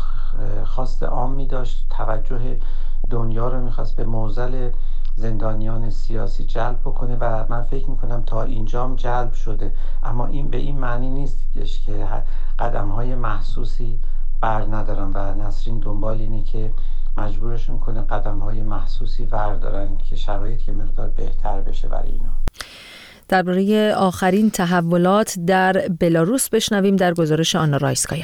خواست عامی داشت، توجه دنیا رو میخواست به معضل زندانیان سیاسی جلب بکنه و من فکر میکنم تا اینجام جلب شده، اما این به این معنی نیست که قدم‌های محسوسی بر ندارن و نسرین دنبال اینه که مجبورشون کنه قدم‌های محسوسی بردارن که شرایط که مقدار بهتر بشه برای اینا. درباره آخرین تحولات در بلاروس بشنویم در گزارش آنا رایسکایا.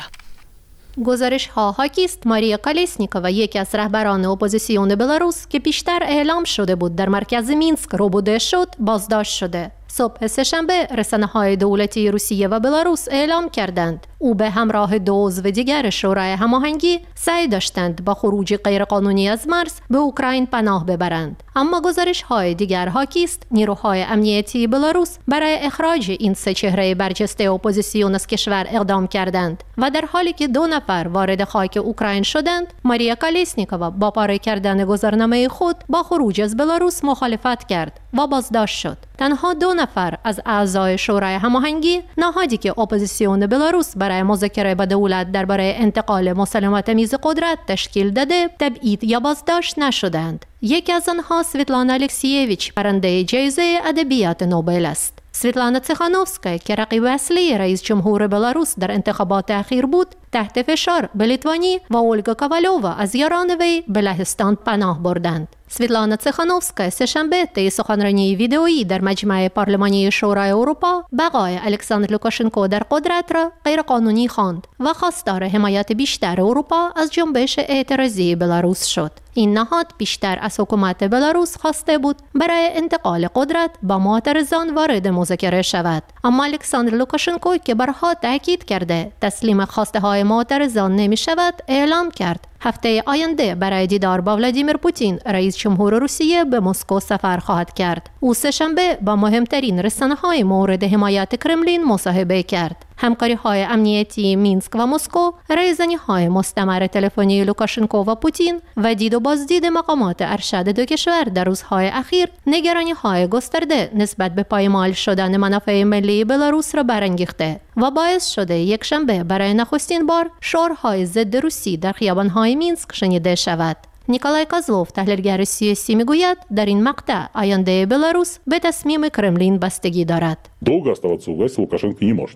گزارش ها حاکی است ماریا کالسنیکووا، یکی از رهبران اپوزیسیون بلاروس که پیشتر اعلام شده بود در مرکز مینسک روبوده شد، بازداشت شده. صبح سه‌شنبه رسانه‌های دولتی روسیه و بلاروس اعلام کردند او به همراه دو عضو دیگر شورای هماهنگی سعی داشتند با خروج غیرقانونی از مرز به اوکراین پناه ببرند. اما گزارش‌های دیگر حاکی است نیروهای امنیتی بلاروس برای اخراج این سه چهره برجسته اپوزیسیون از کشور اقدام کردند و در حالی که دو نفر وارد خاک اوکراین شدند، ماریا کالسنیکووا با پاره کردن گذرنامه خود با خروج از بلاروس مخالفت کرد و بازداشت شد. تنها دو نفر از اعضای شورای هماهنگی، نهادی که اپوزیسیون بلاروس برای مذاکره با دولت درباره انتقال مسالمت‌آمیز قدرت تشکیل داده، تبعید یا بازداشت نشدند. یکی از آنها سویتلانا الکسیویچ، برنده جایزه ادبیات نوبل است. سویتلانا تیخانوفسکا که رقیب اصلی رئیس جمهور بلاروس در انتخابات اخیر بود، تحت فشار به لیتوانی و اولگا کاوالووا از یاران وی به لهستان پناه بردند. سویتلانا تیخانوفسکا سه‌شنبه طی سخنرانی ویدئویی در مجمع پارلمانی شورای اروپا بقای الکساندر لوکاشنکو در قدرت را غیرقانونی خواند و خواستار حمایت بیشتر اروپا از جنبش اعتراضی بلاروس شد. این نهاد بیشتر از حکومت بلاروس خواسته بود برای انتقال قدرت با معترضان وارد مذاکره شود، اما الکساندر لوکاشنکو که بارها تاکید کرده تسلیم خواسته های معترضان نمی شود، اعلام کرد هفته آینده برای دیدار با ولادیمیر پوتین رئیس جمهور روسیه به مسکو سفر خواهد کرد. او سه‌شنبه با مهمترین رسانه‌های مورد حمایت کرملین مصاحبه کرد. همکاری‌های امنیتی مینسک و مسکو، رایزنی‌های مستمر تلفنی لوکاشنکو و پوتین و دید و بازدید مقامات ارشد دو کشور در روزهای اخیر نگرانی‌های گسترده نسبت به پایمال شدن منافع ملی بلاروس را برانگیخته و باعث شده یک شنبه برای نخستین بار شعارهای ضد روسی در خیابان‌های مینسک شنیده شود. نیکولای کازلوف، تحلیلگر سیاسی، میگوید در این مقطع آینده بلاروس به تصمیم کرملین بستگی دارد.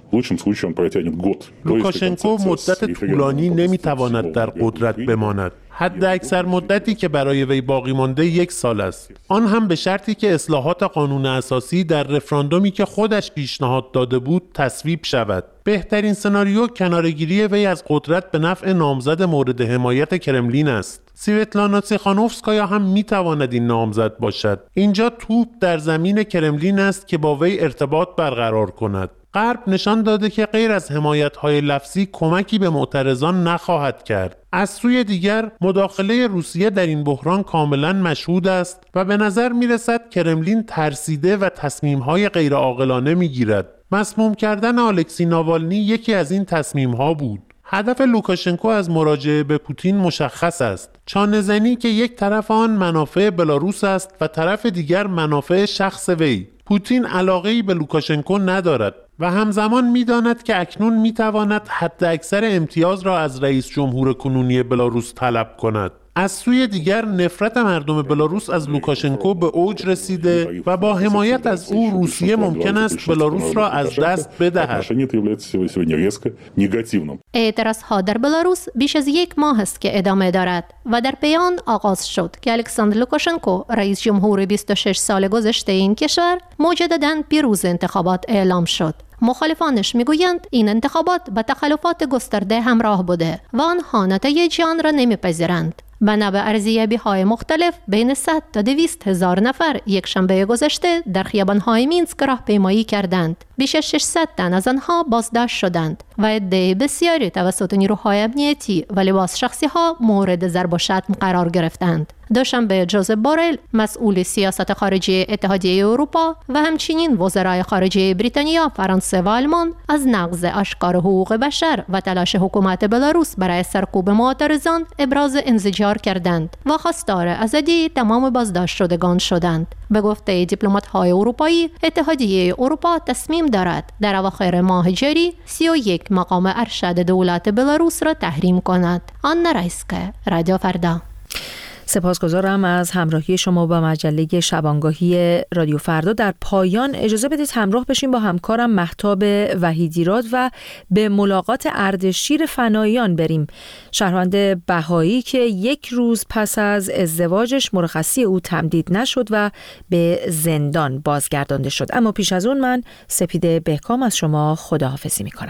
لوکاشنکو مدت طولانی نمیتواند در قدرت بماند. حد اکثر مدتی که برای وی باقی مانده یک سال است، آن هم به شرطی که اصلاحات قانون اساسی در رفراندومی که خودش پیشنهاد داده بود تصویب شود. بهترین سناریو کناره‌گیری وی از قدرت به نفع نامزد مورد حمایت کرملین است. سویتلانا تیخانوفسکایا هم میتواند این نامزد باشد. اینجا توپ در زمین کرملین است که با وی ارتباط برقرار کند. غرب نشان داده که غیر از حمایت‌های لفظی کمکی به معترضان نخواهد کرد. از سوی دیگر مداخله روسیه در این بحران کاملا مشهود است و به نظر میرسد کرملین ترسیده و تصمیم‌های غیر عاقلانه میگیرد. مسموم کردن آلکسی ناوالنی یکی از این تصمیم‌ها بود. هدف لوکاشنکو از مراجعه به پوتین مشخص است. چانه‌زنی که یک طرف آن منافع بلاروس است و طرف دیگر منافع شخص وی. پوتین علاقه‌ای به لوکاشنکو ندارد و همزمان می‌داند که اکنون می‌تواند حد اکثر امتیاز را از رئیس جمهور کنونی بلاروس طلب کند. از سوی دیگر نفرت مردم بلاروس از لوکاشنکو به اوج رسیده و با حمایت از او روسیه ممکن است بلاروس را از دست بدهد. اعتراض‌ها در بلاروس بیش از یک ماه است که ادامه دارد و در پیان آغاز شد که الکساندر لوکاشنکو رئیس جمهور بیست و شش سال گذشته این کشور مجدداً پیروز انتخابات اعلام شد. مخالفانش میگویند این انتخابات با تخلفات گسترده همراه بوده و آنها نتایج آن را نمیپذیرند. بنا به ارزیابی‌های مختلف بین صد تا دویست هزار نفر یک شنبه گذشته در خیابان‌های مینسک راهپیمایی کردند. بیش از ششصد تن از آنها بازداشت شدند و عده بسیاری توسط نیروهای امنیتی و لباس شخصی‌ها مورد ضرب و شتم قرار گرفتند. دوشنبه جوزف بورل مسئول سیاست خارجی اتحادیه اروپا و همچنین وزرای خارجه بریتانیا، فرانسه و آلمان از نقض آشکار حقوق بشر و تلاش حکومت بلاروس برای سرکوب معترضان ابراز انزجار کردند و خواستار ازادی تمام بازداشت شدگان شدند. به گفته دیپلمات‌های اروپایی، اتحادیه اروپا تصمیم دارد در اواخر ماه جاری سی و یک مقام ارشد دولت بلاروس را تحریم کند. آن رایسکه، رادیو فردا. سپاسگزارم از همراهی شما با مجله شبانگاهی رادیو فردا. در پایان اجازه بدید همراه بشیم با همکارم مهتاب وحیدیراد و به ملاقات اردشیر فناییان بریم. شهروند بهایی که یک روز پس از ازدواجش مرخصی او تمدید نشد و به زندان بازگردانده شد. اما پیش از اون من سپیده بهکام از شما خداحافظی میکنم.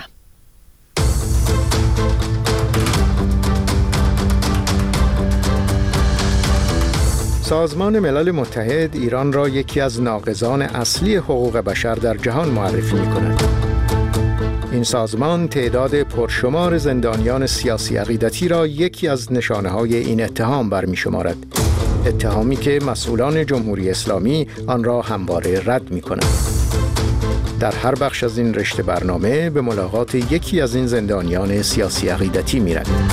سازمان ملل متحد ایران را یکی از ناقضان اصلی حقوق بشر در جهان معرفی می‌کند. این سازمان تعداد پرشمار زندانیان سیاسی عقیدتی را یکی از نشانه‌های این اتهام برمی‌شمارد. اتهامی که مسئولان جمهوری اسلامی آن را همواره رد می‌کنند. در هر بخش از این رشته برنامه به ملاقات یکی از این زندانیان سیاسی عقیدتی می‌رویم.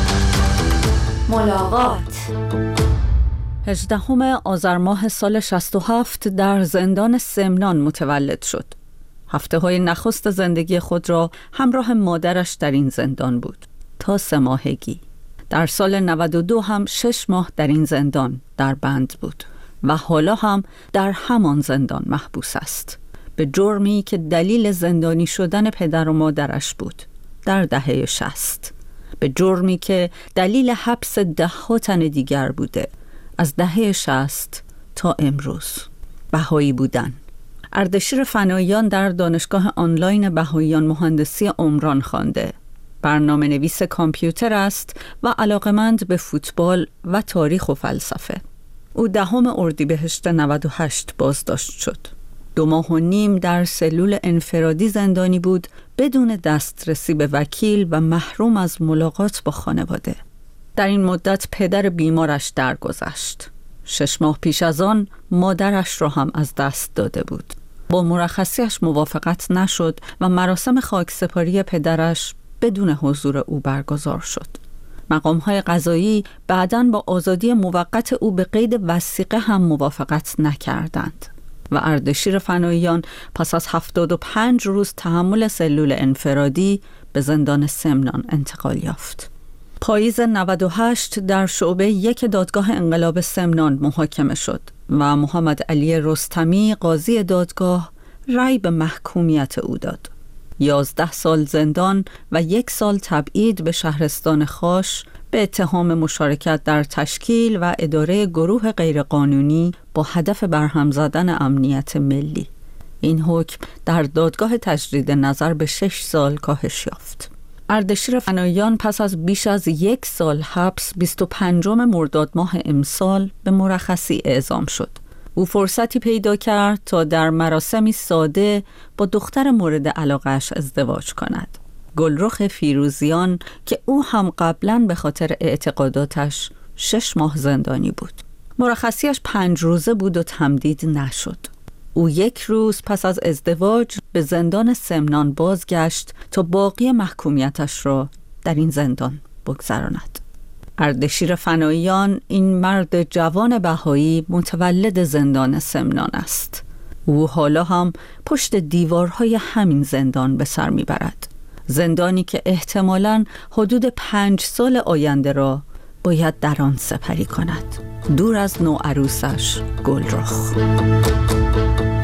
ملاقات هجدهم آذر ماه سال شصت و هفت در زندان سمنان متولد شد. هفته های نخست زندگی خود را همراه مادرش در این زندان بود تا سه ماهگی. در سال نود و دو هم شش ماه در این زندان در بند بود و حالا هم در همان زندان محبوس است به جرمی که دلیل زندانی شدن پدر و مادرش بود در دهه شصت، به جرمی که دلیل حبس ده ها تن دیگر بوده از دهه شصت تا امروز. بهایی بودن. اردشیر فناییان در دانشگاه آنلاین بهاییان مهندسی عمران خوانده. برنامه نویس کامپیوتر است و علاقمند به فوتبال و تاریخ و فلسفه. او دهم اردیبهشت نود و هشت بازداشت شد. دو ماه و نیم در سلول انفرادی زندانی بود بدون دسترسی به وکیل و محروم از ملاقات با خانواده. در این مدت پدر بیمارش درگذشت. شش ماه پیش از آن مادرش را هم از دست داده بود. با مرخصیش موافقت نشد و مراسم خاکسپاری پدرش بدون حضور او برگزار شد. مقام‌های قضایی بعداً با آزادی موقت او به قید وثیقه هم موافقت نکردند و اردشیر فناییان پس از هفتاد و پنج روز تحمل سلول انفرادی به زندان سمنان انتقال یافت. پاییز نود و هشت در شعبه یک دادگاه انقلاب سمنان محاکمه شد و محمد علی رستمی قاضی دادگاه رأی به محکومیت او داد. یازده سال زندان و یک سال تبعید به شهرستان خاش به اتهام مشارکت در تشکیل و اداره گروه غیرقانونی با هدف برهم زدن امنیت ملی. این حکم در دادگاه تجدید نظر به شش سال کاهش یافت. اردشیر فناییان پس از بیش از یک سال حبس بیست و پنجم مرداد ماه امسال به مرخصی اعزام شد. او فرصتی پیدا کرد تا در مراسمی ساده با دختر مورد علاقه‌اش ازدواج کند. گلرخ فیروزیان که او هم قبلاً به خاطر اعتقاداتش شش ماه زندانی بود. مرخصیش پنج روزه بود و تمدید نشد. او یک روز پس از ازدواج به زندان سمنان بازگشت تا باقی محکومیتش را در این زندان بگذراند. اردشیر فناییان این مرد جوان بهایی متولد زندان سمنان است. او حالا هم پشت دیوارهای همین زندان به سر میبرد. زندانی که احتمالاً حدود پنج سال آینده را باید در آن سپری کند، دور از نوعروسش گلرخ.